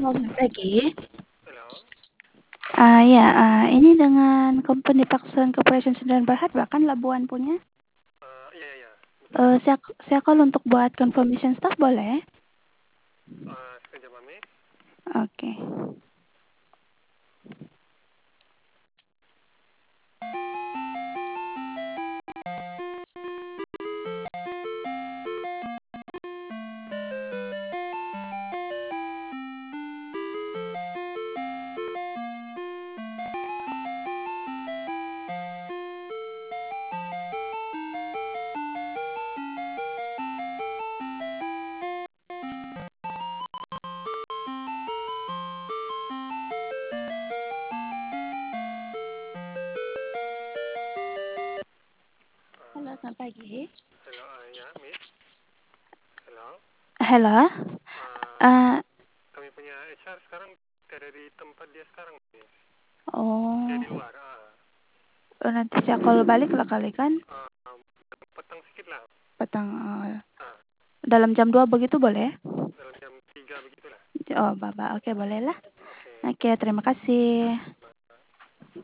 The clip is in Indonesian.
Selamat pagi. Halo? Ya, ini dengan Company Parks and Corporation Sdn Bhd, bahkan Labuan punya. Iya iya, betul. Saya call untuk buat confirmation staff boleh? Sekejap, Mami. Oke. Halo, selamat pagi. Halo, ya, Miss. Halo. Halo. Kami punya HR sekarang tidak ada di tempat dia sekarang, Miss. Dia di Oh, luar. nanti saya call balik lah kali kan? Petang sedikit lah. Petang. Ah, Dalam jam 2 begitu boleh? dalam jam 3 begitulah. Oh, Bapak. Oke, boleh lah. Oke. Oke, terima kasih.